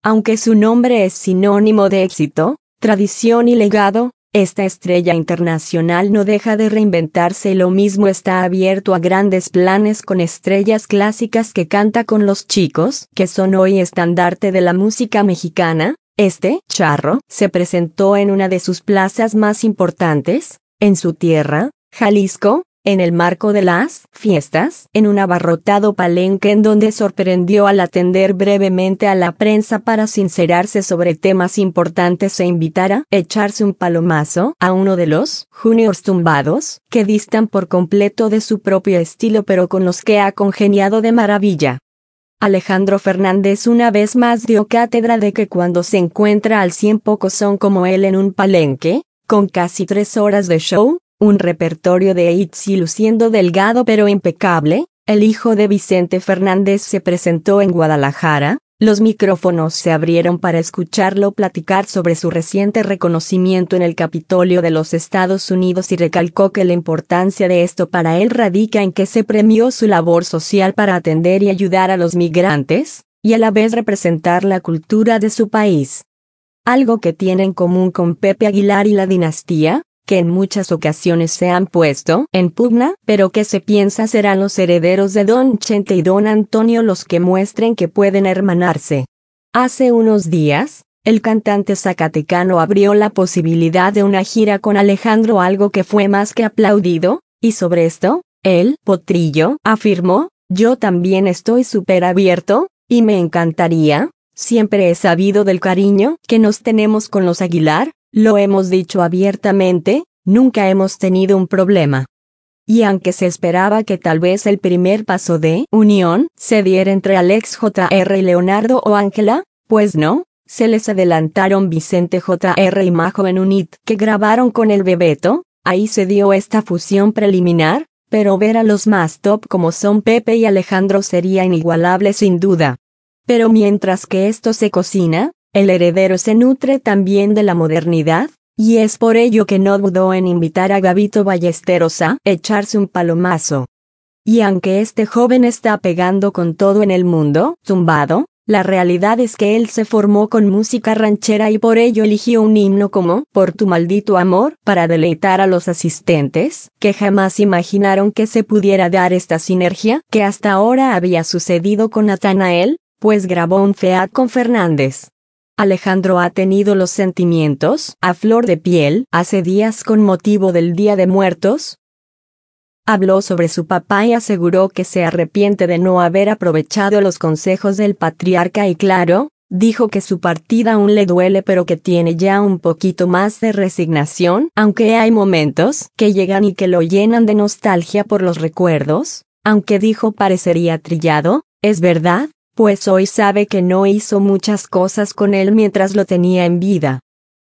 Aunque su nombre es sinónimo de éxito, tradición y legado, esta estrella internacional no deja de reinventarse y lo mismo está abierto a grandes planes con estrellas clásicas que canta con los chicos, que son hoy estandarte de la música mexicana. Charro se presentó en una de sus plazas más importantes, en su tierra, Jalisco, en el marco de las fiestas, en un abarrotado palenque en donde sorprendió al atender brevemente a la prensa para sincerarse sobre temas importantes e invitar a echarse un palomazo a uno de los juniors tumbados, que distan por completo de su propio estilo pero con los que ha congeniado de maravilla. Alejandro Fernández una vez más dio cátedra de que cuando se encuentra al 100 pocos son como él en un palenque, con casi 3 horas de show, un repertorio de hits y luciendo delgado pero impecable. El hijo de Vicente Fernández se presentó en Guadalajara, los micrófonos se abrieron para escucharlo platicar sobre su reciente reconocimiento en el Capitolio de los Estados Unidos y recalcó que la importancia de esto para él radica en que se premió su labor social para atender y ayudar a los migrantes, y a la vez representar la cultura de su país. Algo que tiene en común con Pepe Aguilar y la dinastía, que en muchas ocasiones se han puesto en pugna, pero que se piensa serán los herederos de Don Chente y Don Antonio los que muestren que pueden hermanarse. Hace unos días, el cantante zacatecano abrió la posibilidad de una gira con Alejandro, algo que fue más que aplaudido, y sobre esto, el potrillo afirmó: "Yo también estoy súper abierto, y me encantaría, siempre he sabido del cariño que nos tenemos con los Aguilar. Lo hemos dicho abiertamente, nunca hemos tenido un problema". Y aunque se esperaba que tal vez el primer paso de unión se diera entre Alex Jr. y Leonardo o Ángela, pues no, se les adelantaron Vicente Jr. y Majo en un hit que grabaron con el Bebeto, ahí se dio esta fusión preliminar, pero ver a los más top como son Pepe y Alejandro sería inigualable sin duda. Pero mientras que esto se cocina, el heredero se nutre también de la modernidad, y es por ello que no dudó en invitar a Gabito Ballesteros a echarse un palomazo. Y aunque este joven está pegando con todo en el mundo tumbado, la realidad es que él se formó con música ranchera y por ello eligió un himno como Por tu maldito amor para deleitar a los asistentes, que jamás imaginaron que se pudiera dar esta sinergia que hasta ahora había sucedido con Natanael, pues grabó un feat con Fernández. Alejandro ha tenido los sentimientos a flor de piel hace días con motivo del Día de Muertos. Habló sobre su papá y aseguró que se arrepiente de no haber aprovechado los consejos del patriarca y claro, dijo que su partida aún le duele pero que tiene ya un poquito más de resignación, aunque hay momentos que llegan y que lo llenan de nostalgia por los recuerdos, aunque dijo parecería trillado, es verdad, pues hoy sabe que no hizo muchas cosas con él mientras lo tenía en vida.